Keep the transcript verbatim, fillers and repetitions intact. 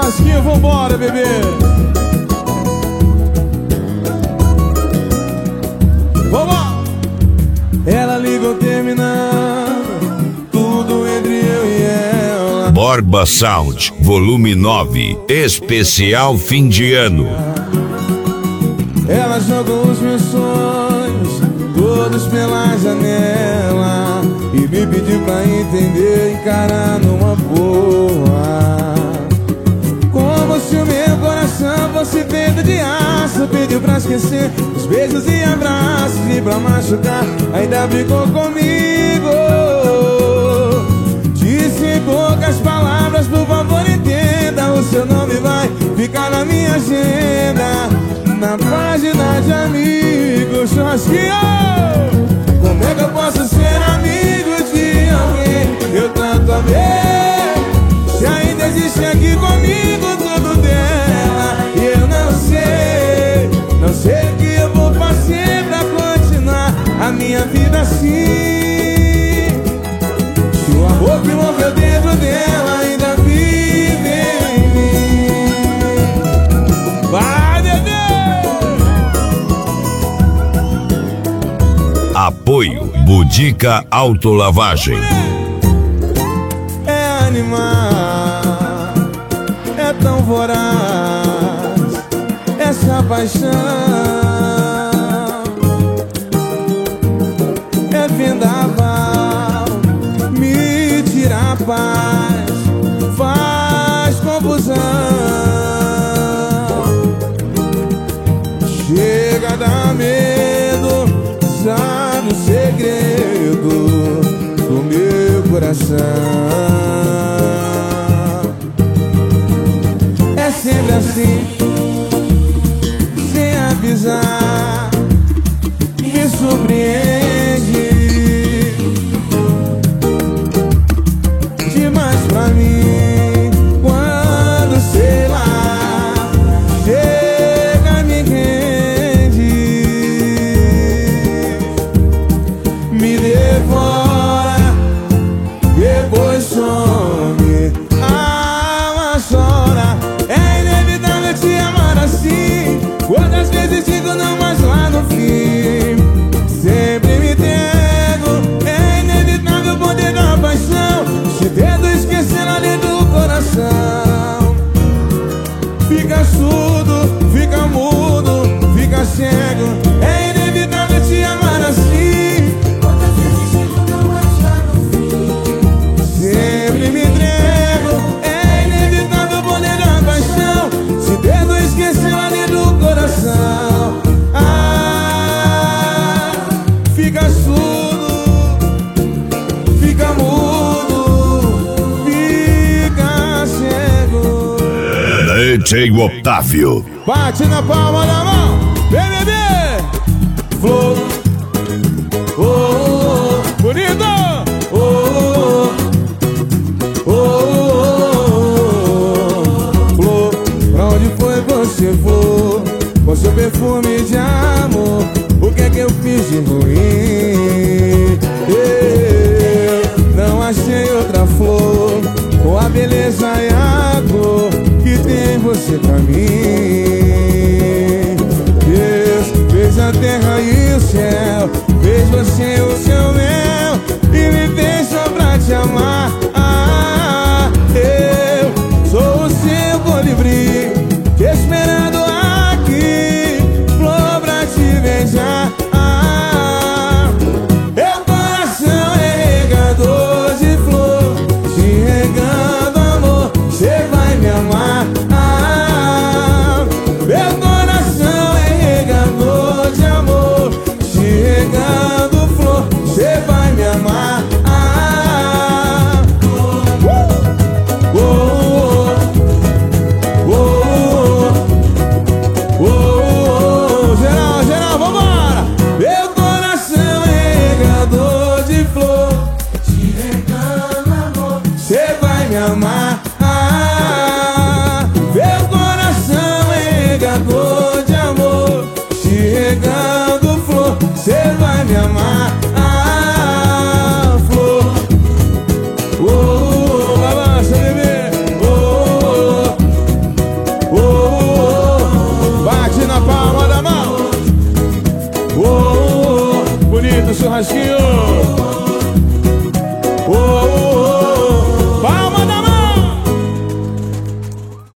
churrasquinho, vambora, bebê. Vambora. Ela ligou terminando tudo entre eu e ela. Borba Sound, volume nove, especial fim de ano. Ela jogou os meus sonhos todos pela janela e me pediu pra entender, encarar numa boa. Como se o meu coração fosse feito de aço. Pediu pra esquecer os beijos e abraços, e pra machucar ainda brigou comigo. Disse em poucas palavras, por favor entenda, o seu nome vai ficar na minha agenda, na página de amigos. Churrasquinho! Como é que eu posso ser amigo de alguém eu tanto amei, se ainda existe aqui comigo tudo dela e eu não sei, não sei o que eu vou fazer pra continuar a minha vida assim. Se o amor que morreu dentro dela ainda vive em mim. Vai, bebê! Apoio Budica Autolavagem. É animal, é tão voraz essa paixão, é vendaval, me tira a paz, faz confusão, chega a dar medo, sabe o segredo do meu coração. É sempre assim, sem avisar, me surpreende demais pra mim. Quando, sei lá, chega, me rende, me devora, depois some, a alma chora. É inevitável te amar assim, quantas vezes digo não, mas lá no fim sempre me entrego. É inevitável o poder da paixão, te tento esquecer ali do coração. Fica surdo, fica mudo, fica cego. É inevitável te amar assim, quantas vezes digo não, mas lá no fim sempre me entrego. É inevitável o poder da paixão, te tento esquecer ali do coração. Ah, fica surdo, fica mudo, fica cego. D J Otávio. Bate na palma da mão, vem, bebê. Flor, oh, oh, oh, bonito. Oh, oh, oh, oh, oh. Flor, pra onde foi você for, com seu perfume de amor? O que é que eu fiz de ruim? Eu não achei outra flor com a beleza e a cor que tem você pra mim. Deus fez a terra e o céu, fez você o seu mel e me fez só pra te amar. Ah, eu sou o seu colibri, te esperando aqui, flor pra te beijar. Ah, meu coração é regador de flor, te regando amor, cê vai me amar. Ah, meu coração é regador de amor, te regando flor, cê baixinho.